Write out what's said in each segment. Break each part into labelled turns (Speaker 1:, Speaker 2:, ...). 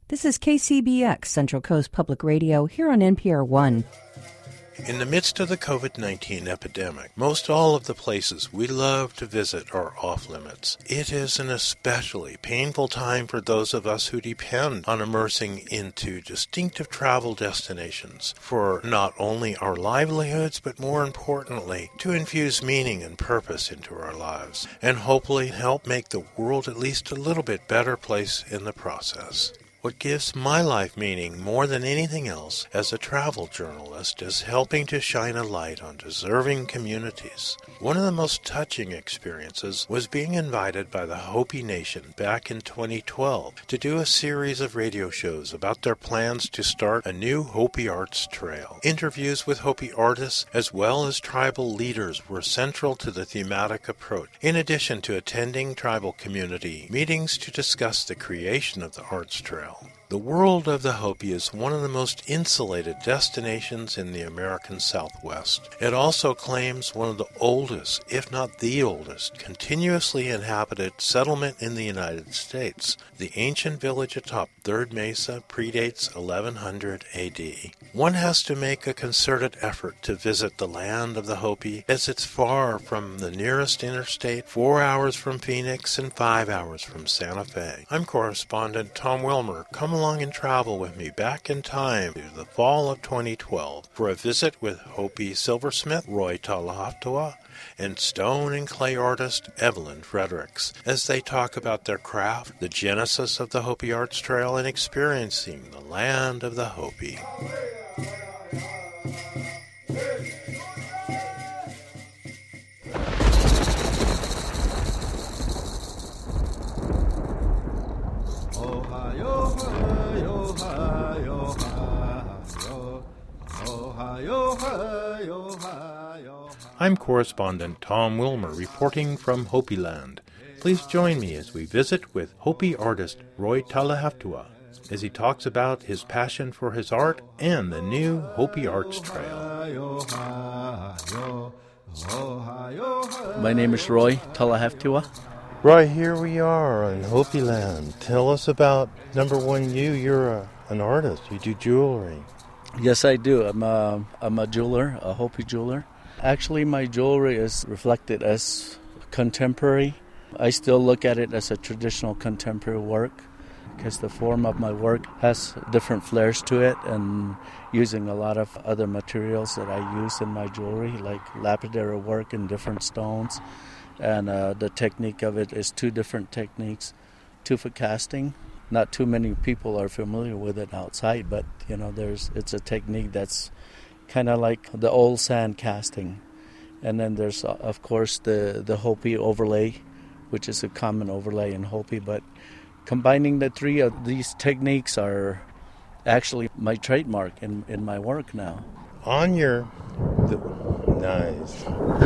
Speaker 1: This is KCBX, Central Coast Public Radio, here on NPR One.
Speaker 2: In the midst of the COVID-19 epidemic, most all of the places we love to visit are off limits. It is an especially painful time for those of us who depend on immersing into distinctive travel destinations for not only our livelihoods, but more importantly, to infuse meaning and purpose into our lives, and hopefully help make the world at least a little bit better place in the process. What gives my life meaning more than anything else as a travel journalist is helping to shine a light on deserving communities. One of the most touching experiences was being invited by the Hopi Nation back in 2012 to do a series of radio shows about their plans to start a new Hopi Arts Trail. Interviews with Hopi artists as well as tribal leaders were central to the thematic approach, in addition to attending tribal community meetings to discuss the creation of the Arts Trail. The world of the Hopi is one of the most insulated destinations in the American Southwest. It also claims one of the oldest, if not the oldest, continuously inhabited settlement in the United States. The ancient village atop Third Mesa predates 1100 AD. One has to make a concerted effort to visit the land of the Hopi, as it's far from the nearest interstate, 4 hours from Phoenix and 5 hours from Santa Fe. I'm correspondent Tom Wilmer. Come along and travel with me back in time to the fall of 2012 for a visit with Hopi silversmith Roy Talahaftua and stone and clay artist Evelyn Fredericks as they talk about their craft, the genesis of the Hopi Arts Trail, and experiencing the land of the Hopi. I'm correspondent Tom Wilmer reporting from Hopi Land. Please join me as we visit with Hopi artist Roy Talahaftua as he talks about his passion for his art and the new Hopi Arts Trail.
Speaker 3: My name is Roy Talahaftua.
Speaker 2: Roy, here we are on Hopi Land. Tell us about, number one, you're an artist. You do jewelry.
Speaker 3: Yes, I do. I'm a jeweler, a Hopi jeweler. Actually, my jewelry is reflected as contemporary. I still look at it as a traditional contemporary work because the form of my work has different flares to it, and using a lot of other materials that I use in my jewelry, like lapidary work and different stones. And the technique of it is two different techniques. Tufa casting. Not too many people are familiar with it outside, but it's a technique that's kind of like the old sand casting. And then there's, of course, the Hopi overlay, which is a common overlay in Hopi. But combining the three of these techniques are actually my trademark in my work now.
Speaker 2: On your... Nice.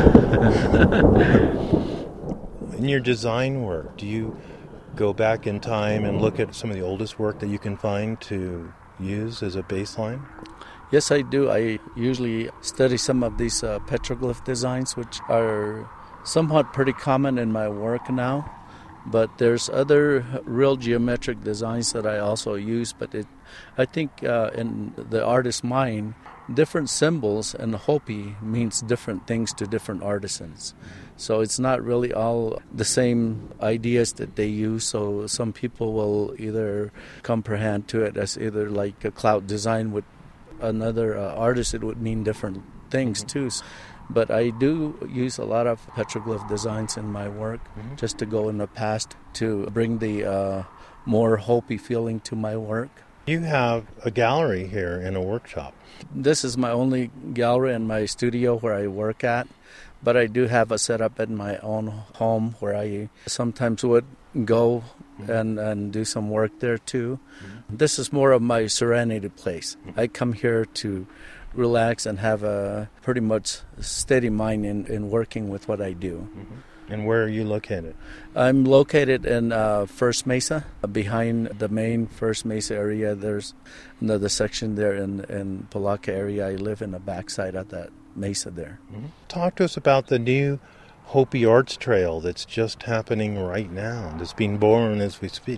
Speaker 2: In your design work, do you go back in time and look at some of the oldest work that you can find to use as a baseline?
Speaker 3: Yes, I do. I usually study some of these petroglyph designs, which are somewhat pretty common in my work now. But there's other real geometric designs that I also use. But I think in the artist's mind, different symbols in Hopi means different things to different artisans. So it's not really all the same ideas that they use. So some people will either comprehend to it as either like a cloud design. With another artist, it would mean different things too. But I do use a lot of petroglyph designs in my work, just to go in the past to bring the more Hopi feeling to my work.
Speaker 2: You have a gallery here in a workshop.
Speaker 3: This is my only gallery in my studio where I work at, but I do have a setup at my own home where I sometimes would go and do some work there too. This is more of my serenity place. I come here to relax and have a pretty much steady mind in working with what I do.
Speaker 2: And where are you located?
Speaker 3: I'm located in First Mesa. Behind the main First Mesa area, there's another section there in Palaca area. I live in the backside of that mesa there.
Speaker 2: Talk to us about the new Hopi Arts Trail that's just happening right now, that's being born as we speak.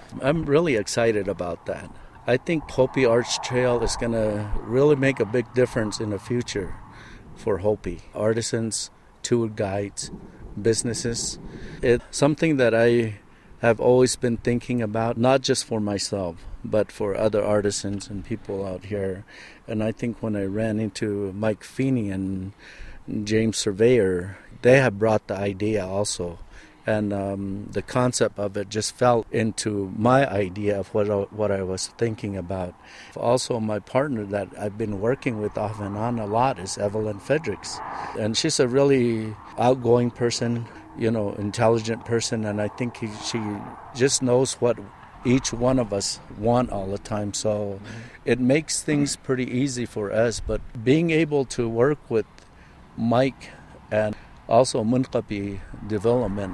Speaker 3: I'm really excited about that. I think Hopi Arts Trail is going to really make a big difference in the future for Hopi artisans, tour guides, businesses. It's something that I have always been thinking about, not just for myself, but for other artisans and people out here. And I think when I ran into Mike Feeney and James Surveyor, they have brought the idea also. And the concept of it just fell into my idea of what I was thinking about. Also, my partner that I've been working with off and on a lot is Evelyn Fredericks. And she's a really outgoing person, intelligent person. And I think she just knows what each one of us want all the time. So it makes things pretty easy for us. But being able to work with Mike and also Munkapi Development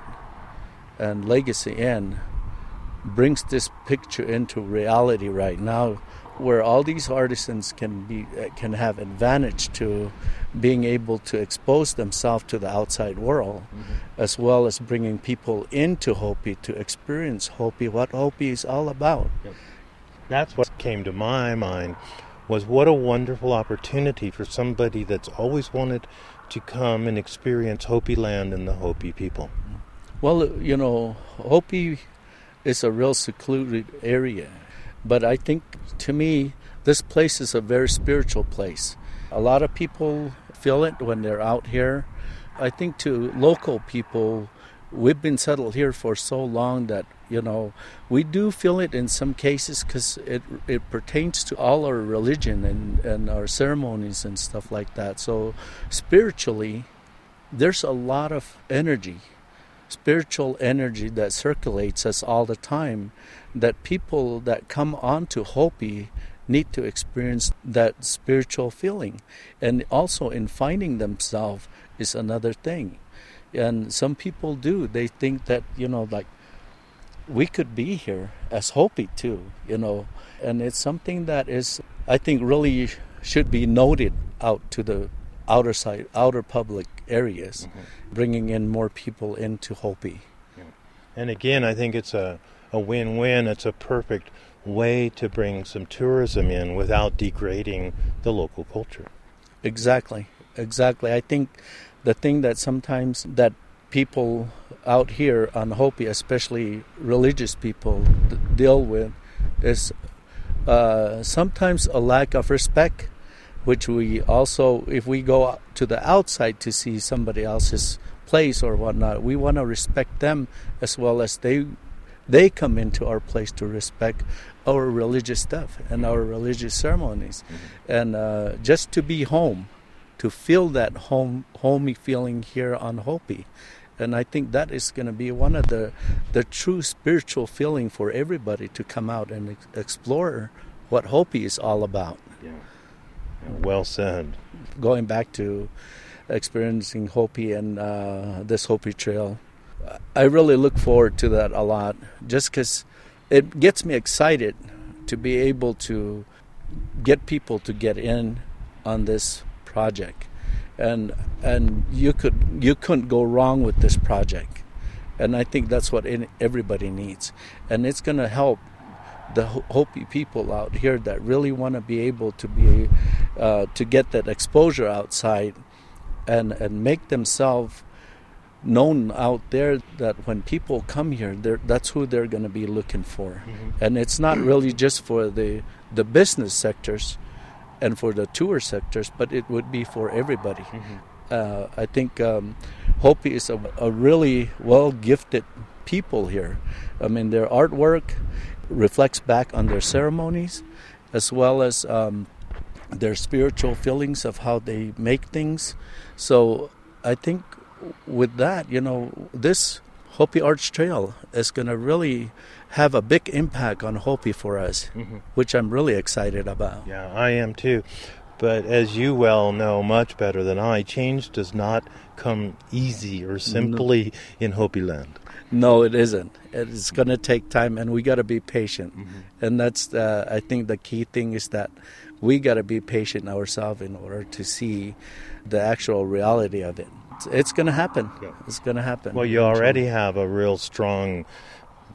Speaker 3: and Legacy Inn brings this picture into reality right now, where all these artisans can have advantage to being able to expose themselves to the outside world, as well as bringing people into Hopi to experience Hopi, what Hopi is all about.
Speaker 2: Yep. That's what came to my mind, was what a wonderful opportunity for somebody that's always wanted to come and experience Hopi land and the Hopi people.
Speaker 3: Well, Hopi is a real secluded area, but I think, to me, this place is a very spiritual place. A lot of people feel it when they're out here. I think to local people, we've been settled here for so long that, we do feel it in some cases because it pertains to all our religion and our ceremonies and stuff like that. So spiritually, there's a lot of energy. Spiritual energy that circulates us all the time, that people that come onto Hopi need to experience that spiritual feeling. And also in finding themselves is another thing. And some people do. They think that, we could be here as Hopi too, And it's something that is, I think, really should be noted out to the outer public areas, bringing in more people into Hopi.
Speaker 2: Yeah. And again, I think it's a win-win. It's a perfect way to bring some tourism in without degrading the local culture.
Speaker 3: Exactly. I think the thing that sometimes that people out here on Hopi, especially religious people, deal with is sometimes a lack of respect, which we also, if we go to the outside to see somebody else's place or whatnot, we want to respect them as well as they come into our place to respect our religious stuff and our religious ceremonies. And just to be home, to feel that homey feeling here on Hopi. And I think that is going to be one of the true spiritual feeling for everybody to come out and explore what Hopi is all about.
Speaker 2: Yeah. Well said.
Speaker 3: Going back to experiencing Hopi and this Hopi Trail, I really look forward to that a lot, just because it gets me excited to be able to get people to get in on this project. And you couldn't go wrong with this project. And I think that's what everybody needs. And it's going to help the Hopi people out here that really want to be able to get that exposure outside and make themselves known out there, that when people come here, that's who they're going to be looking for. And it's not really just for the business sectors and for the tour sectors, but it would be for everybody. I think Hopi is a really well-gifted people here. I mean, their artwork reflects back on their ceremonies, as well as their spiritual feelings of how they make things. So I think with that, this Hopi Arts Trail is going to really have a big impact on Hopi for us, which I'm really excited about.
Speaker 2: Yeah, I am too. But as you well know much better than I, change does not come easy or simply in Hopi land.
Speaker 3: No, it isn't. It's going to take time, and we got to be patient. And that's, I think, the key thing is that we got to be patient ourselves in order to see the actual reality of it. It's going to happen. Yeah. It's going to happen.
Speaker 2: Well, you already have a real strong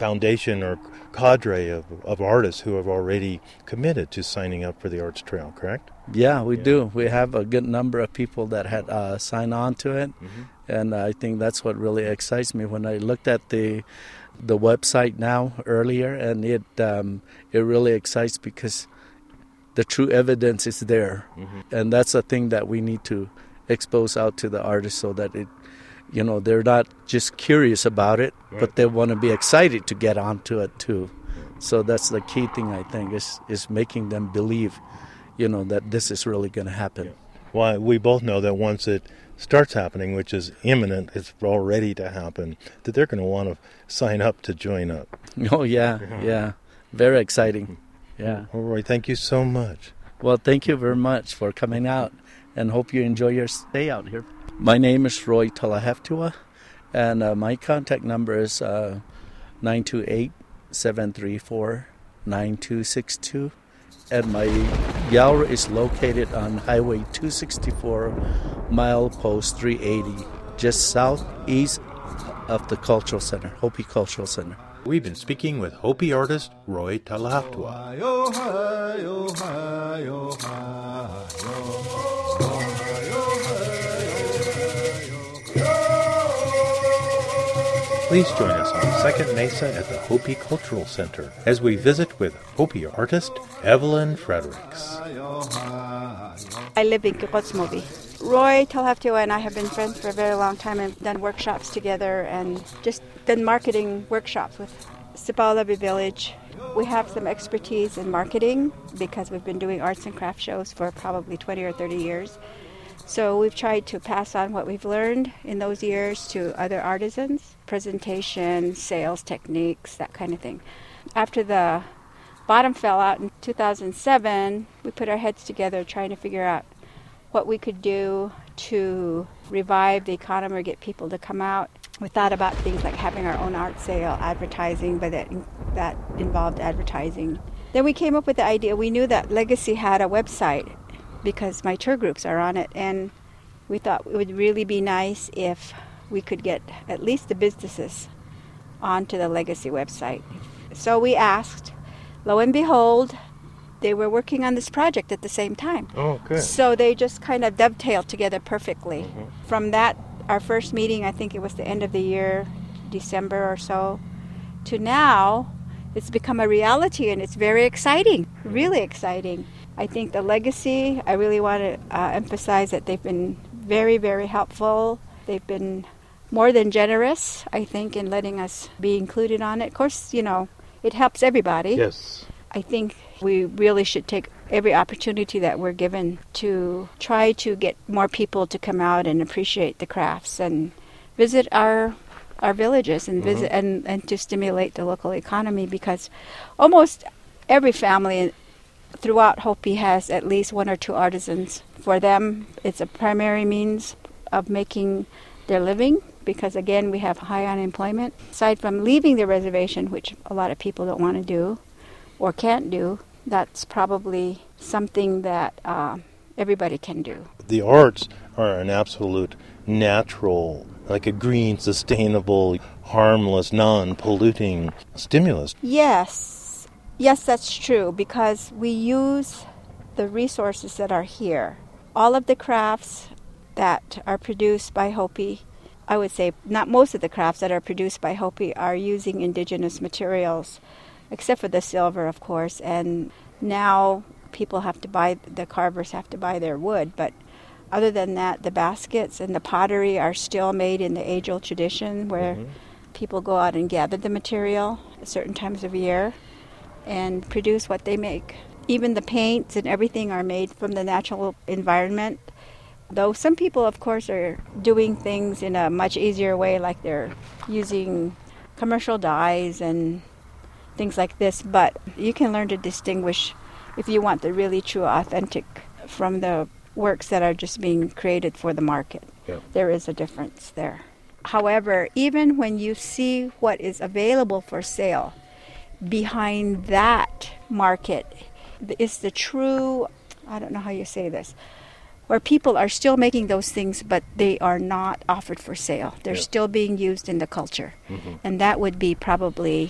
Speaker 2: foundation or cadre of artists who have already committed to signing up for the Arts Trail, correct?
Speaker 3: Yeah, we do. We have a good number of people that had signed on to it, and I think that's what really excites me. When I looked at the website now earlier, and it really excites because the true evidence is there, and that's a thing that we need to expose out to the artists so that they're not just curious about it, but they want to be excited to get onto it too. So that's the key thing, I think, is making them believe, that this is really going to happen.
Speaker 2: Yeah. Well, we both know that once it starts happening, which is imminent, it's all ready to happen, that they're going to want to sign up to join up.
Speaker 3: Oh, yeah. Very exciting. Yeah.
Speaker 2: Well, Roy, thank you so much.
Speaker 3: Well, thank you very much for coming out, and hope you enjoy your stay out here. My name is Roy Talaheftua, and my contact number is 928-734-9262. And my gallery is located on Highway 264, milepost 380, just southeast of the Cultural Center, Hopi Cultural Center.
Speaker 2: We've been speaking with Hopi artist Roy Talaheftua. Please join us on Second Mesa at the Hopi Cultural Center as we visit with Hopi artist Evelyn Fredericks.
Speaker 4: I live in Kikotsmobi. Roy Talaheftua and I have been friends for a very long time and done workshops together and just done marketing workshops with Sipalabi Village. We have some expertise in marketing because we've been doing arts and craft shows for probably 20 or 30 years. So we've tried to pass on what we've learned in those years to other artisans, presentation, sales techniques, that kind of thing. After the bottom fell out in 2007, we put our heads together trying to figure out what we could do to revive the economy or get people to come out. We thought about things like having our own art sale, advertising, but that involved advertising. Then we came up with the idea, we knew that Legacy had a website because my tour groups are on it, and we thought it would really be nice if we could get at least the businesses onto the Legacy website. So we asked. Lo and behold, they were working on this project at the same time.
Speaker 2: Oh, good.
Speaker 4: So they just kind of dovetailed together perfectly. From that, our first meeting, I think it was the end of the year, December or so, to now, it's become a reality, and it's very exciting, really exciting. I think the Legacy, I really want to emphasize that they've been very, very helpful. They've been more than generous, I think, in letting us be included on it. Of course, it helps everybody.
Speaker 2: Yes.
Speaker 4: I think we really should take every opportunity that we're given to try to get more people to come out and appreciate the crafts and visit our villages and visit and to stimulate the local economy, because almost every family throughout Hopi has at least one or two artisans. For them, it's a primary means of making their living because, again, we have high unemployment. Aside from leaving the reservation, which a lot of people don't want to do or can't do, that's probably something that everybody can do.
Speaker 2: The arts are an absolute natural, like a green, sustainable, harmless, non-polluting stimulus.
Speaker 4: Yes, that's true, because we use the resources that are here. All of the crafts that are produced by Hopi, I would say not most of the crafts that are produced by Hopi are using indigenous materials, except for the silver, of course, and now people have to buy, the carvers have to buy their wood, but other than that, the baskets and the pottery are still made in the age-old tradition where people go out and gather the material at certain times of year and produce what they make. Even the paints and everything are made from the natural environment, though some people, of course, are doing things in a much easier way, like they're using commercial dyes and things like this, but you can learn to distinguish if you want the really true authentic from the works that are just being created for the market. Yeah. There is a difference there. However, even when you see what is available for sale, behind that market is the true, I don't know how you say this, where people are still making those things, but they are not offered for sale. They're still being used in the culture. And that would be probably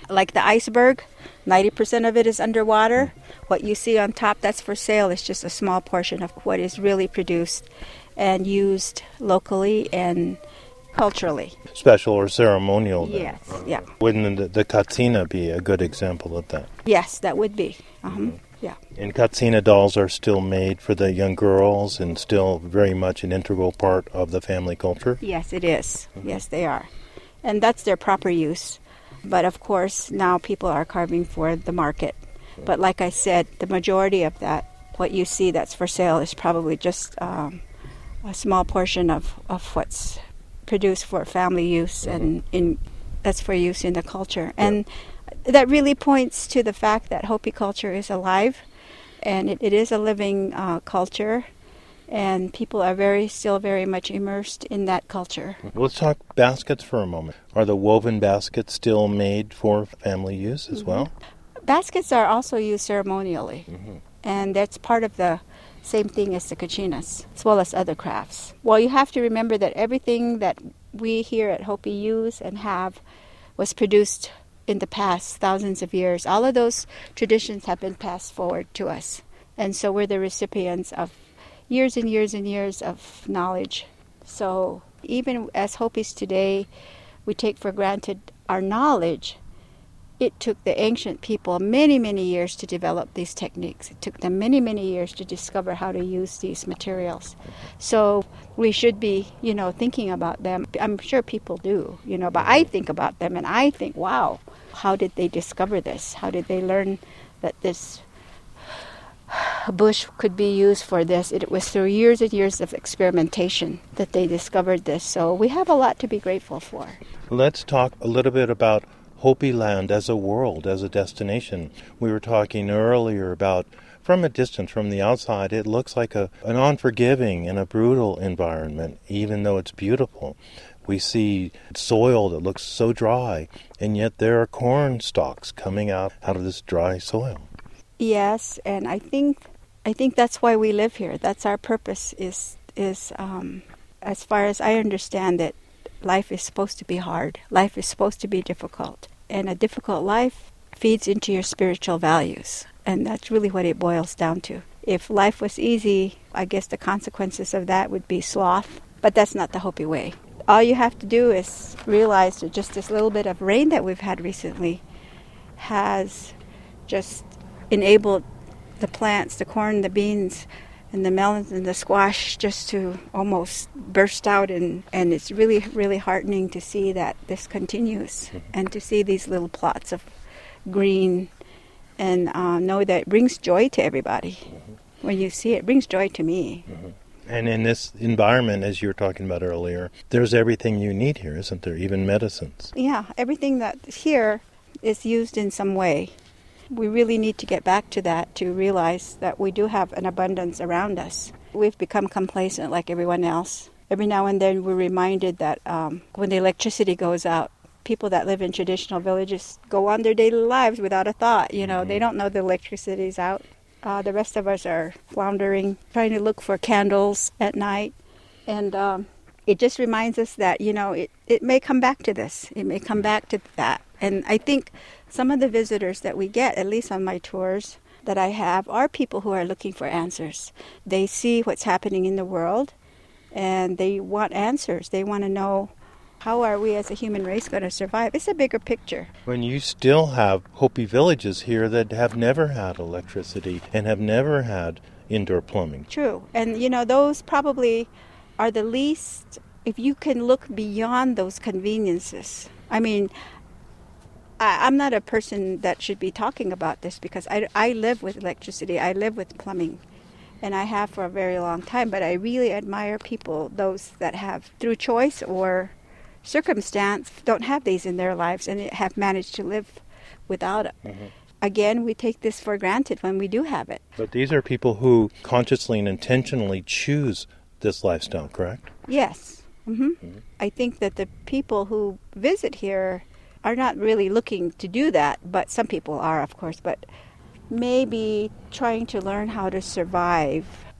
Speaker 4: like the iceberg, 90% of it is underwater. What you see on top that's for sale is just a small portion of what is really produced and used locally and culturally.
Speaker 2: Special or ceremonial then.
Speaker 4: Yes, yeah.
Speaker 2: Wouldn't the katsina be a good example of that?
Speaker 4: Yes, that would be. Yeah.
Speaker 2: And katsina dolls are still made for the young girls and still very much an integral part of the family culture?
Speaker 4: Yes, it is. Yes, they are. And that's their proper use. But of course, now people are carving for the market. But like I said, the majority of that, what you see that's for sale, is probably just a small portion of what's produced for family use and that's for use in the culture. And that really points to the fact that Hopi culture is alive, and it is a living culture, and people are still very much immersed in that culture.
Speaker 2: Let's talk baskets for a moment. Are the woven baskets still made for family use as well?
Speaker 4: Baskets are also used ceremonially, and that's part of the same thing as the kachinas, as well as other crafts. Well, you have to remember that everything that we here at Hopi use and have was produced in the past, thousands of years. All of those traditions have been passed forward to us. And so we're the recipients of years and years and years of knowledge. So even as Hopis today, we take for granted our knowledge. It took the ancient people many, many years to develop these techniques. It took them many, many years to discover how to use these materials. So we should be, thinking about them. I'm sure people do, but I think about them and I think, wow, how did they discover this? How did they learn that this bush could be used for this? It was through years and years of experimentation that they discovered this. So we have a lot to be grateful for.
Speaker 2: Let's talk a little bit about Hopi land as a world, as a destination. We were talking earlier about, from a distance, from the outside, it looks like an unforgiving and a brutal environment, even though it's beautiful. We see soil that looks so dry, and yet there are corn stalks coming out of this dry soil.
Speaker 4: Yes, and I think that's why we live here. That's our purpose. Is as far as I understand it, life is supposed to be hard. Life is supposed to be difficult. And a difficult life feeds into your spiritual values. And that's really what it boils down to. If life was easy, I guess the consequences of that would be sloth. But that's not the Hopi way. All you have to do is realize that just this little bit of rain that we've had recently has just enabled the plants, the corn, the beans, and the melons and the squash just to almost burst out, and it's really, really heartening to see that this continues and to see these little plots of green and know that it brings joy to everybody. When you see it, it brings joy to me.
Speaker 2: And in this environment, as you were talking about earlier, there's everything you need here, isn't there? Even medicines.
Speaker 4: Yeah, everything that's here is used in some way. We really need to get back to that to realize that we do have an abundance around us. We've become complacent like everyone else. Every now and then we're reminded that when the electricity goes out, people that live in traditional villages go on their daily lives without a thought. They don't know the electricity's out. The rest of us are floundering, trying to look for candles at night. And it just reminds us that, it may come back to this. It may come back to that. And I think some of the visitors that we get, at least on my tours that I have, are people who are looking for answers. They see what's happening in the world, and they want answers. They want to know, how are we as a human race going to survive? It's a bigger picture.
Speaker 2: When you still have Hopi villages here that have never had electricity and have never had indoor plumbing.
Speaker 4: True. And, those probably are the least, if you can look beyond those conveniences. I mean, I'm not a person that should be talking about this because I live with electricity. I live with plumbing, and I have for a very long time. But I really admire people, those that have, through choice or circumstance, don't have these in their lives and have managed to live without it. Again, we take this for granted when we do have it.
Speaker 2: But these are people who consciously and intentionally choose this lifestyle, correct?
Speaker 4: Yes. I think that the people who visit here are not really looking to do that, but some people are, of course, but maybe trying to learn how to survive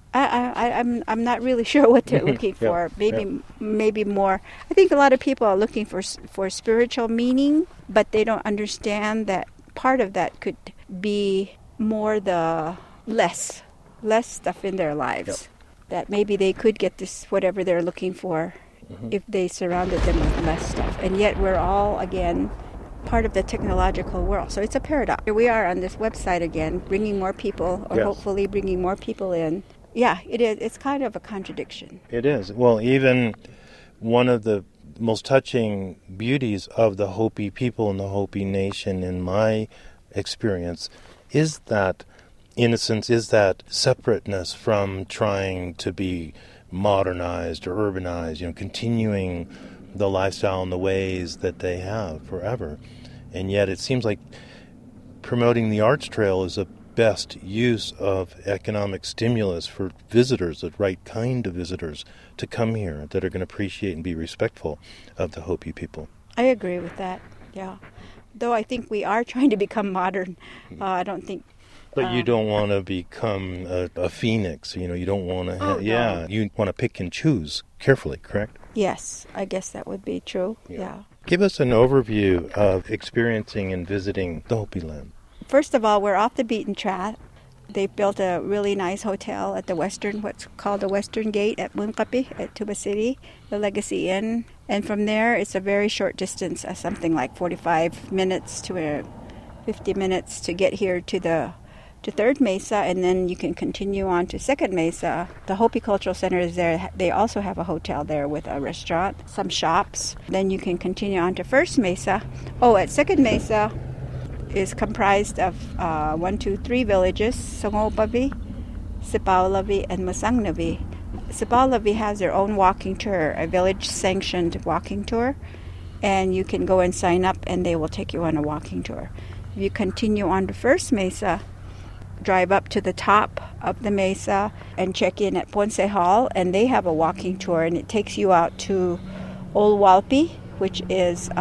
Speaker 4: I'm not really sure what they're looking for. Maybe more. I think a lot of people are looking for spiritual meaning, but they don't understand that part of that could be more the less stuff in their lives. That maybe they could get this whatever they're looking for if they surrounded them with less stuff. And yet we're all again part of the technological world. So it's a paradox. Here we are on this website again, bringing more people, or hopefully bringing more people in. Yeah, it is. It's kind of a contradiction.
Speaker 2: It is. Well, even one of the most touching beauties of the Hopi people and the Hopi nation, in my experience, is that innocence, is that separateness from trying to be modernized or urbanized, continuing the lifestyle and the ways that they have forever. And yet it seems like promoting the arts trail is the best use of economic stimulus for visitors, the right kind of visitors, to come here that are going to appreciate and be respectful of the Hopi people.
Speaker 4: I agree with that, yeah. Though I think we are trying to become modern. I don't think...
Speaker 2: But you don't want to become a phoenix, you don't want to...
Speaker 4: No.
Speaker 2: You want to pick and choose carefully, correct?
Speaker 4: Yes, I guess that would be true, yeah.
Speaker 2: Give us an overview of experiencing and visiting the Hopi land.
Speaker 4: First of all, we're off the beaten track. They've built a really nice hotel at what's called the Western Gate at Munkapi, at Tuba City, the Legacy Inn. And from there, it's a very short distance, something like 45 minutes to 50 minutes to get here to Third Mesa, and then you can continue on to Second Mesa. The Hopi Cultural Center is there. They also have a hotel there with a restaurant, some shops. Then you can continue on to First Mesa. At Second Mesa is comprised of 3 villages, Songopavi, Sipaulavi, and Masangnavi. Sipaulavi has their own walking tour, a village-sanctioned walking tour, and you can go and sign up, and they will take you on a walking tour. If you continue on to First Mesa, drive up to the top of the mesa and check in at Ponce Hall, and they have a walking tour, and it takes you out to Old Walpi, which is,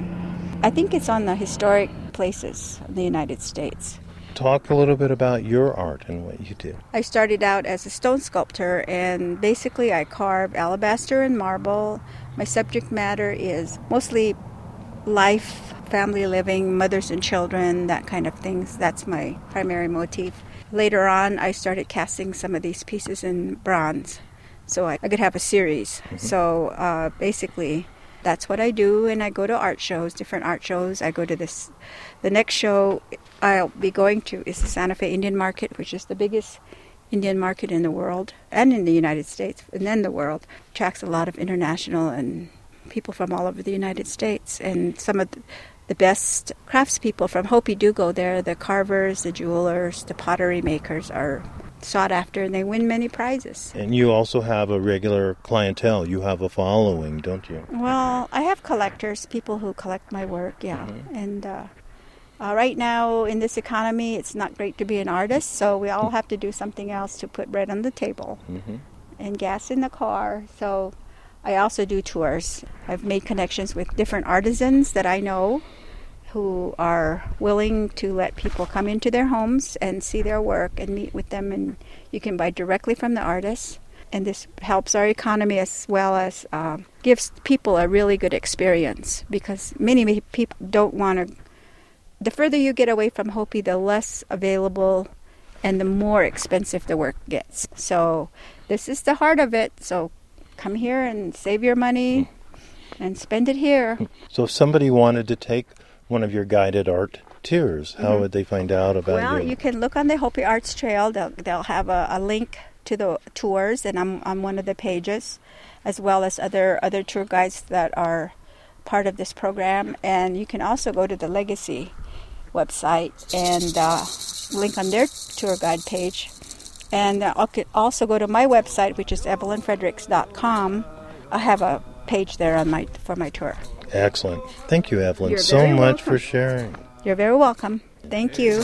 Speaker 4: I think it's on the historic places in the United States.
Speaker 2: Talk a little bit about your art and what you do.
Speaker 4: I started out as a stone sculptor, and basically I carve alabaster and marble. My subject matter is mostly life, family living, mothers and children, that kind of things. That's my primary motif. Later on, I started casting some of these pieces in bronze, so I could have a series. So basically, that's what I do, and I go to art shows, different art shows. I go to the next show I'll be going to is the Santa Fe Indian Market, which is the biggest Indian market in the world, and in the United States, and then the world. Attracts a lot of international and people from all over the United States, and some of the best craftspeople from Hopi do go there. The carvers, the jewelers, the pottery makers are sought after, and they win many prizes.
Speaker 2: And you also have a regular clientele. You have a following, don't you?
Speaker 4: Well, I have collectors, people who collect my work, And right now in this economy, it's not great to be an artist, so we all have to do something else to put bread on the table and gas in the car. So I also do tours. I've made connections with different artisans that I know who are willing to let people come into their homes and see their work and meet with them, and you can buy directly from the artists. And this helps our economy as well as gives people a really good experience, because many people don't want to. The further you get away from Hopi, the less available and the more expensive the work gets. So this is the heart of it. So come here and save your money and spend it here.
Speaker 2: So if somebody wanted to take one of your guided art tours, how would they find out about you?
Speaker 4: Well, you can look on the Hopi Arts Trail. They'll have a link to the tours, and I'm on one of the pages, as well as other tour guides that are part of this program. And you can also go to the Legacy website and link on their tour guide page. And I could also go to my website, which is evelynfredericks.com. I have a page there for my tour.
Speaker 2: Excellent. Thank you, Evelyn,
Speaker 4: You're
Speaker 2: so
Speaker 4: very
Speaker 2: much
Speaker 4: welcome.
Speaker 2: for sharing.
Speaker 4: You're very welcome. Thank you.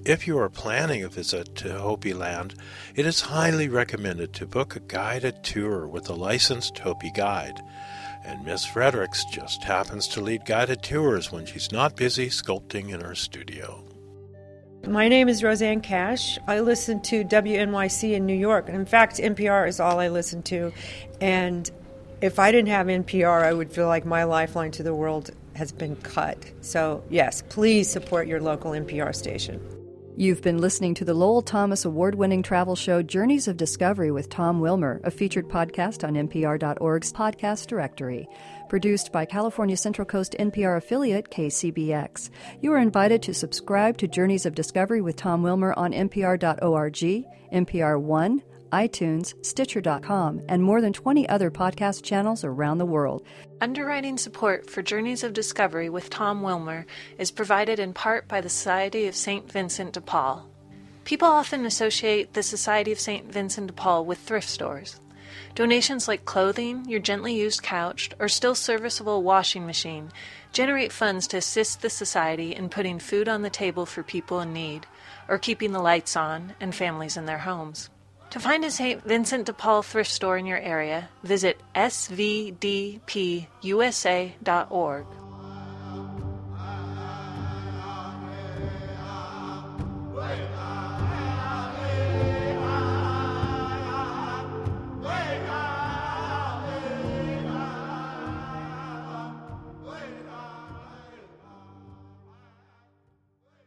Speaker 2: If you are planning a visit to Hopi land, it is highly recommended to book a guided tour with a licensed Hopi guide. And Miss Fredericks just happens to lead guided tours when she's not busy sculpting in her studio.
Speaker 5: My name is Roseanne Cash. I listen to WNYC in New York. And in fact, NPR is all I listen to. And if I didn't have NPR, I would feel like my lifeline to the world has been cut. So, yes, please support your local NPR station.
Speaker 1: You've been listening to the Lowell Thomas award-winning travel show Journeys of Discovery with Tom Wilmer, a featured podcast on NPR.org's podcast directory. Produced by California Central Coast NPR affiliate KCBX. You are invited to subscribe to Journeys of Discovery with Tom Wilmer on NPR.org, NPR One, iTunes, Stitcher.com, and more than 20 other podcast channels around the world.
Speaker 6: Underwriting support for Journeys of Discovery with Tom Wilmer is provided in part by the Society of St. Vincent de Paul. People often associate the Society of St. Vincent de Paul with thrift stores. Donations like clothing, your gently used couch, or still serviceable washing machine generate funds to assist the Society in putting food on the table for people in need, or keeping the lights on and families in their homes. To find a St. Vincent de Paul thrift store in your area, visit svdpusa.org.